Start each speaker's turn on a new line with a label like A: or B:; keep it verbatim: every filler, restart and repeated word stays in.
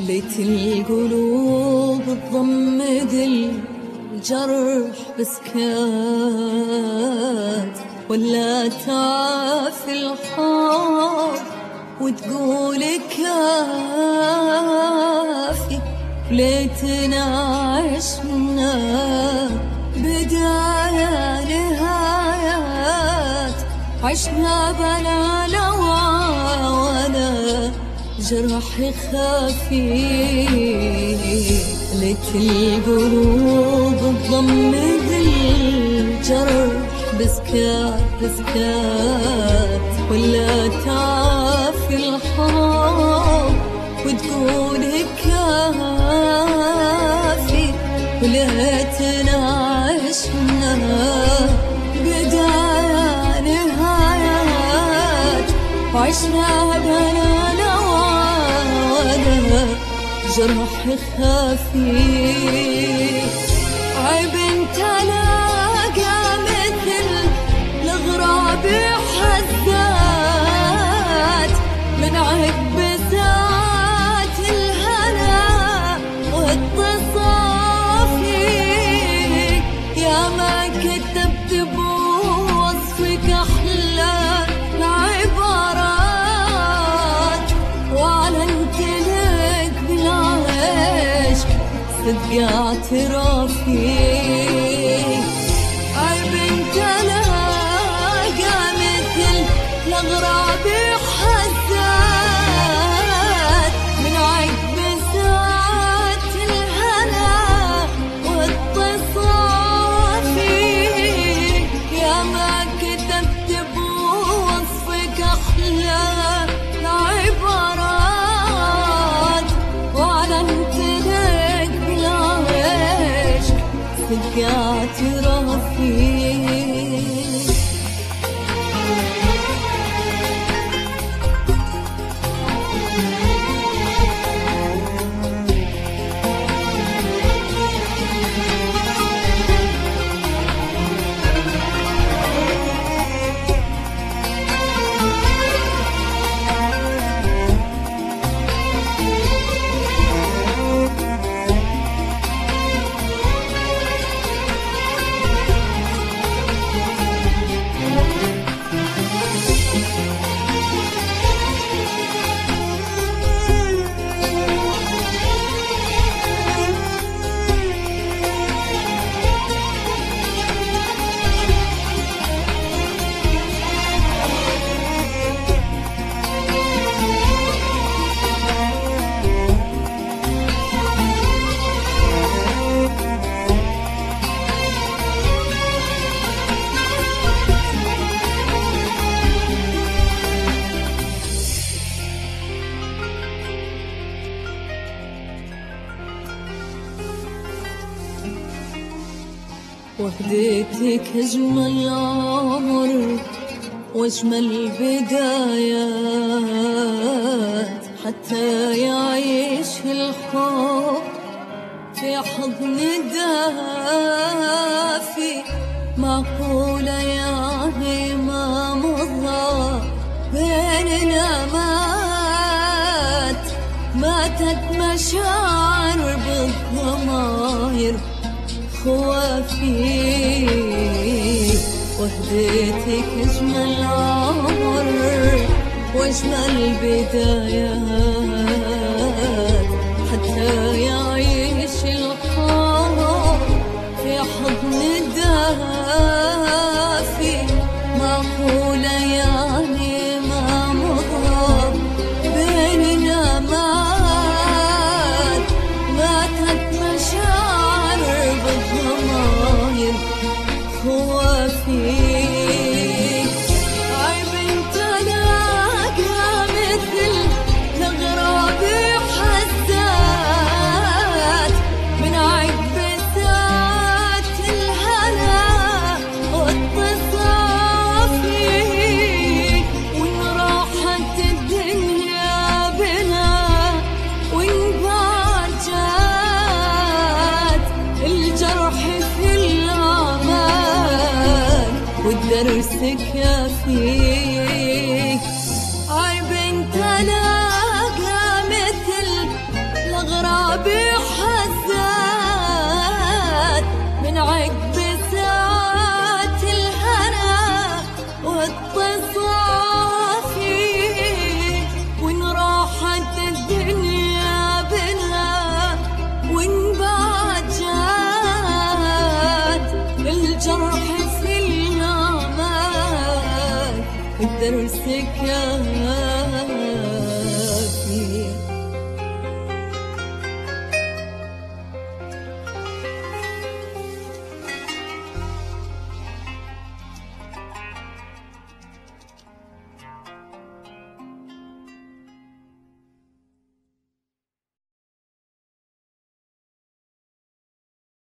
A: ليت القلوب تضمد الجرح بسكات، ولا تعافي الحب وتقول كافي. ليتنا عشنا بداية نهايات، عشنا بلا لوى ولا جرح خافي. ليت القلوب تضمد الجرح بسكات بسكات، ولا تعافي الحب وتقول كافي. وليتنا عشنا بداية نهايات، وعشنا بلا لوى ولا جرح خافي. عيب انت لاقى مثل الغراب حزات، من عقب ساعات الهنا والتصافي. يا ما كتبت بوصفك أحلى العبارات، وأعلنت لك بالعشق صدق اعترافي. عيب انت لاقى مثل الأغراب حزات، من عقب ساعات الهنا والتصافي. يا ما كتبت بوصفك أحلى العبارات، وأعلنت لك بالعشق صدق اعترافي. وهديتك أجمل عمر وأجمل بدايات، حتى يعيش الحب في حضن دافي. معقولة يعني ما مضى بيننا مات، ماتت مشاعر بالضماير خوافي. وهديتك أجمل عمر وأجمل بدايات، حتى يعيش الحب في حضن دافي. معقولة يعني ما مضى بيننا مات، ماتت مشاعر بالضماير خوافي. عيب انت لاقى مثل الأغراب حزات، من عقب ساعات الهنا والتصافي. وإن راحت الدنيا بنا وإن باجت الجرح في الأعمال والدرس كافي. عيب انت لاقى مثل والدرس كان